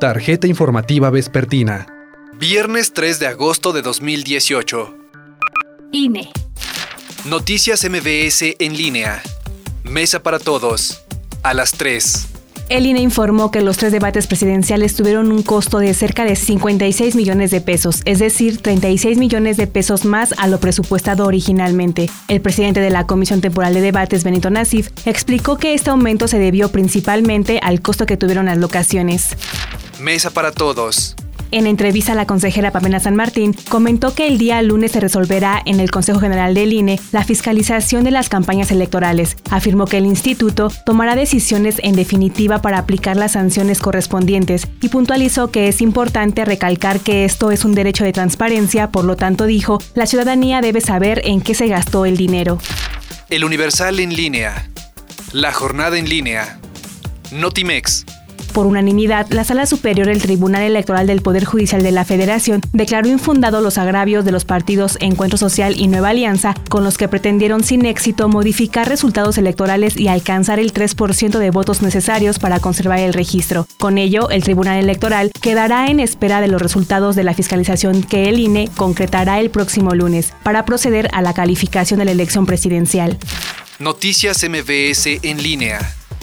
Tarjeta informativa vespertina. Viernes 3 de agosto de 2018. INE. Noticias MBS en línea. Mesa para todos. A las 3. El INE informó que los 3 debates presidenciales tuvieron un costo de cerca de 56 millones de pesos, es decir, 36 millones de pesos más a lo presupuestado originalmente. El presidente de la Comisión Temporal de Debates, Benito Nasif, explicó que este aumento se debió principalmente al costo que tuvieron las locaciones. Mesa para todos. En entrevista, la consejera Pamela San Martín comentó que el día lunes se resolverá en el Consejo General del INE la fiscalización de las campañas electorales. Afirmó que el instituto tomará decisiones en definitiva para aplicar las sanciones correspondientes y puntualizó que es importante recalcar que esto es un derecho de transparencia, por lo tanto, dijo, la ciudadanía debe saber en qué se gastó el dinero. El Universal en línea. La jornada en línea. Notimex. Por unanimidad, la Sala Superior del Tribunal Electoral del Poder Judicial de la Federación declaró infundados los agravios de los partidos Encuentro Social y Nueva Alianza, con los que pretendieron sin éxito modificar resultados electorales y alcanzar el 3% de votos necesarios para conservar el registro. Con ello, el Tribunal Electoral quedará en espera de los resultados de la fiscalización que el INE concretará el próximo lunes para proceder a la calificación de la elección presidencial. Noticias MBS en línea.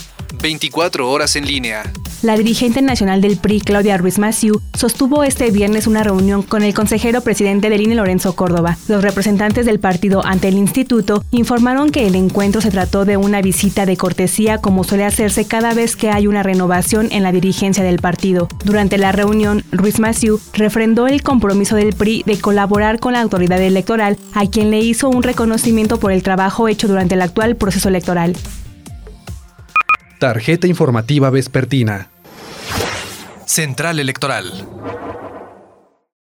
24 horas en línea. La dirigente nacional del PRI, Claudia Ruiz Massieu, sostuvo este viernes una reunión con el consejero presidente del INE, Lorenzo Córdoba. Los representantes del partido ante el instituto informaron que el encuentro se trató de una visita de cortesía, como suele hacerse cada vez que hay una renovación en la dirigencia del partido. Durante la reunión, Ruiz Massieu refrendó el compromiso del PRI de colaborar con la autoridad electoral, a quien le hizo un reconocimiento por el trabajo hecho durante el actual proceso electoral. Tarjeta informativa vespertina. Central Electoral.